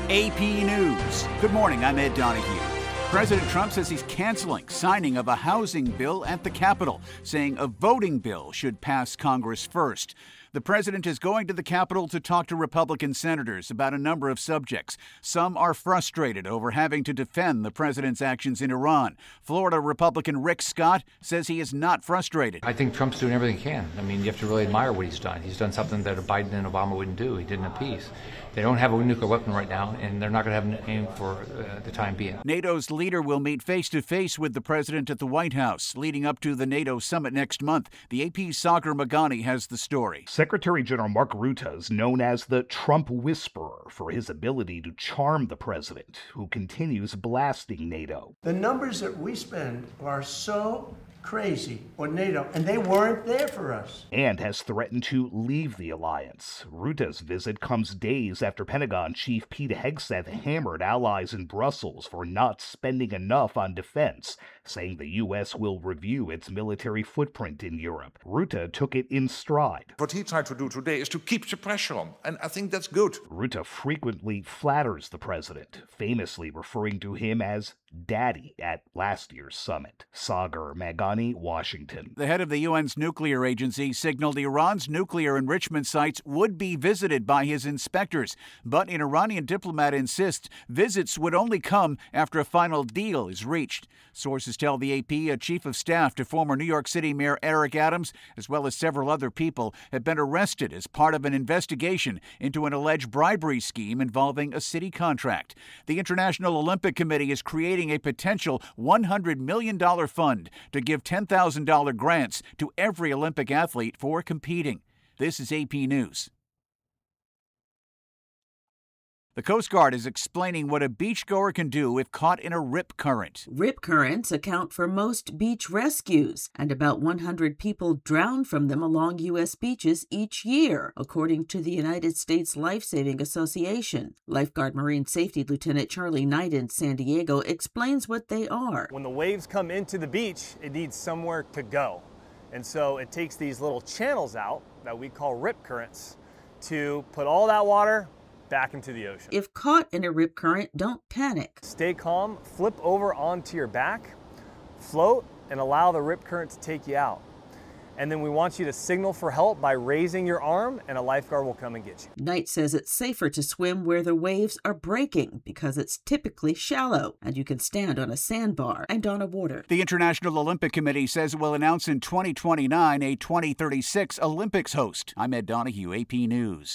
AP News. Good morning, I'm Ed Donahue. President Trump says he's canceling signing of a housing bill at the Capitol, saying a voting bill should pass Congress first. The president is going to the Capitol to talk to Republican senators about a number of subjects. Some are frustrated over having to defend the president's actions in Iran. Florida Republican Rick Scott says he is not frustrated. I think Trump's doing everything he can. I mean, you have to really admire what he's done. He's done something that Biden and Obama wouldn't do. He did in peace. They don't have a nuclear weapon right now, and they're not going to have aim for the time being. NATO's leader will meet face-to-face with the president at the White House, leading up to the NATO summit next month. The AP's Sagar Meghani has the story. Secretary General Mark Rutte is known as the Trump Whisperer for his ability to charm the president, who continues blasting NATO. The numbers that we spend are so crazy on NATO, and they weren't there for us. And has threatened to leave the alliance. Rutte's visit comes days after Pentagon Chief Pete Hegseth hammered allies in Brussels for not spending enough on defense, saying the U.S. will review its military footprint in Europe. Rutte took it in stride. What he tried to do today is to keep the pressure on, and I think that's good. Rutte frequently flatters the president, famously referring to him as Daddy at last year's summit. Sagar Meghani, Washington. The head of the UN's nuclear agency signaled Iran's nuclear enrichment sites would be visited by his inspectors, but an Iranian diplomat insists visits would only come after a final deal is reached. Sources tell the AP a chief of staff to former New York City Mayor Eric Adams, as well as several other people, have been arrested as part of an investigation into an alleged bribery scheme involving a city contract. The International Olympic Committee is creating a potential $100 million fund to give $10,000 grants to every Olympic athlete for competing. This is AP News. The Coast Guard is explaining what a beachgoer can do if caught in a rip current. Rip currents account for most beach rescues, and about 100 people drown from them along U.S. beaches each year, according to the United States Life-Saving Association. Lifeguard Marine Safety Lieutenant Charlie Knight in San Diego explains what they are. When the waves come into the beach, it needs somewhere to go. And so it takes these little channels out that we call rip currents to put all that water back into the ocean. If caught in a rip current, don't panic. Stay calm, flip over onto your back, float, and allow the rip current to take you out. And then we want you to signal for help by raising your arm, and a lifeguard will come and get you. Knight says it's safer to swim where the waves are breaking because it's typically shallow, and you can stand on a sandbar and on a water. The International Olympic Committee says it will announce in 2029 a 2036 Olympics host. I'm Ed Donahue, AP News.